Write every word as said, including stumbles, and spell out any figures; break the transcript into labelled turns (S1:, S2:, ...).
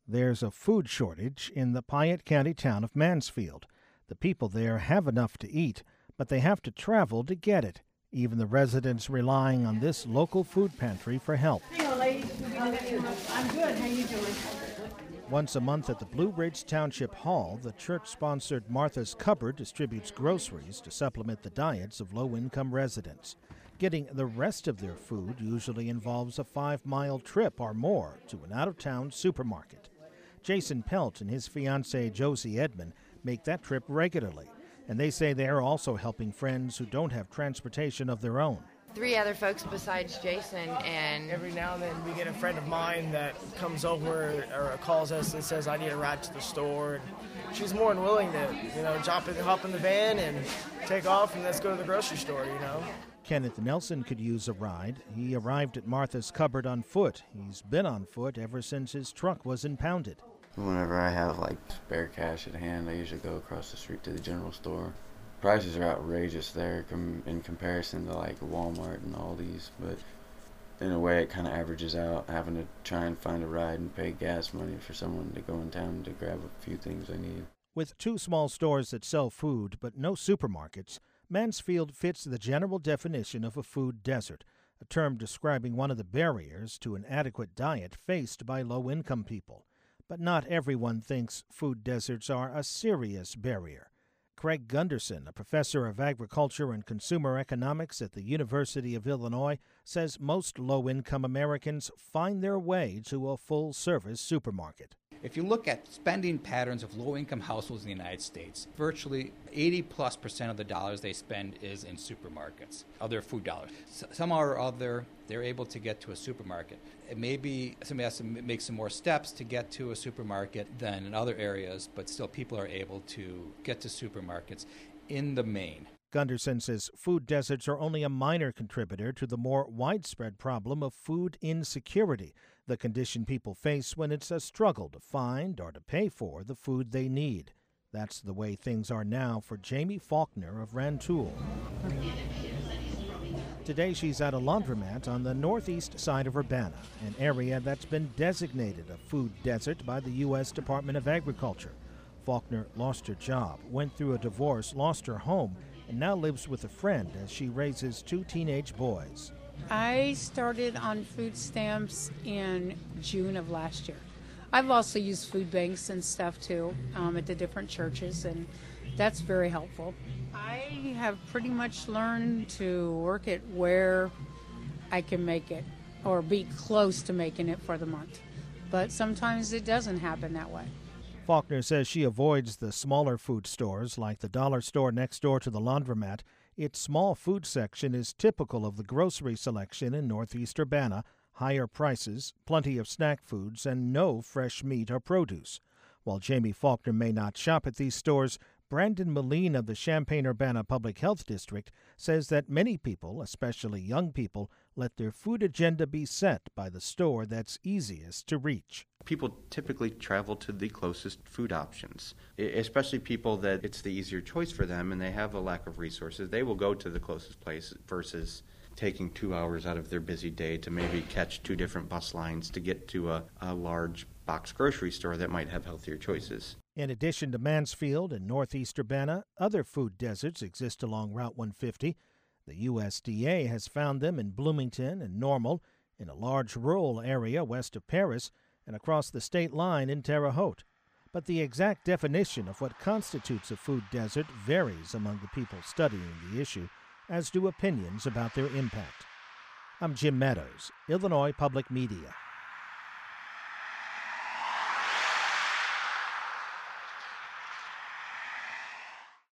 S1: There's a food shortage in the Piatt County town of Mansfield. The people there have enough to eat, but they have to travel to get it. Even the residents relying on this local food pantry for help.
S2: Hello, ladies. I'm good. How you doing?
S1: Once a month at the Blue Ridge Township Hall, the church-sponsored Martha's Cupboard distributes groceries to supplement the diets of low-income residents. Getting the rest of their food usually involves a five-mile trip or more to an out-of-town supermarket. Jason Pelt and his fiancée Josie Edmond make that trip regularly, and they say they are also helping friends who don't have transportation of their own.
S3: Three other folks besides Jason, and
S4: every now and then we get a friend of mine that comes over or calls us and says, I need a ride to the store. And she's more than willing to, you know, jump in, hop in the van and take off and let's go to the grocery store, you know.
S1: Kenneth Nelson could use a ride. He arrived at Martha's Cupboard on foot. He's been on foot ever since his truck was impounded.
S5: Whenever I have like spare cash at hand, I usually go across the street to the general store. Prices are outrageous there com- in comparison to like Walmart and Aldi's, but in a way it kind of averages out, having to try and find a ride and pay gas money for someone to go in town to grab a few things I need.
S1: With two small stores that sell food but no supermarkets, Mansfield fits the general definition of a food desert, a term describing one of the barriers to an adequate diet faced by low-income people. But not everyone thinks food deserts are a serious barrier. Craig Gunderson, a professor of agriculture and consumer economics at the University of Illinois, says most low-income Americans find their way to a full-service supermarket.
S6: If you look at spending patterns of low-income households in the United States, virtually eighty plus percent of the dollars they spend is in supermarkets, other food dollars. Somehow or other, they're able to get to a supermarket. It may be somebody has to make some more steps to get to a supermarket than in other areas, but still people are able to get to supermarkets in the main.
S1: Gunderson says food deserts are only a minor contributor to the more widespread problem of food insecurity, the condition people face when it's a struggle to find or to pay for the food they need. That's the way things are now for Jamie Faulkner of Rantoul. Today she's at a laundromat on the northeast side of Urbana, an area that's been designated a food desert by the U S Department of Agriculture. Faulkner lost her job, went through a divorce, lost her home, and now lives with a friend as she raises two teenage boys.
S7: I started on food stamps in June of last year. I've also used food banks and stuff too um, at the different churches, and that's very helpful. I have pretty much learned to work it where I can make it or be close to making it for the month, but sometimes it doesn't happen that way.
S1: Faulkner says she avoids the smaller food stores like the dollar store next door to the laundromat. Its small food section is typical of the grocery selection in northeast Urbana, higher prices, plenty of snack foods, and no fresh meat or produce. While Jamie Faulkner may not shop at these stores, Brandon Moline of the Champaign-Urbana Public Health District says that many people, especially young people, let their food agenda be set by the store that's easiest to reach.
S8: People typically travel to the closest food options, especially people that it's the easier choice for them and they have a lack of resources. They will go to the closest place versus taking two hours out of their busy day to maybe catch two different bus lines to get to a, a large box grocery store that might have healthier choices.
S1: In addition to Mansfield and northeast Urbana, other food deserts exist along Route one fifty. The U S D A has found them in Bloomington and Normal, in a large rural area west of Paris, and across the state line in Terre Haute. But the exact definition of what constitutes a food desert varies among the people studying the issue, as do opinions about their impact. I'm Jim Meadows, Illinois Public Media.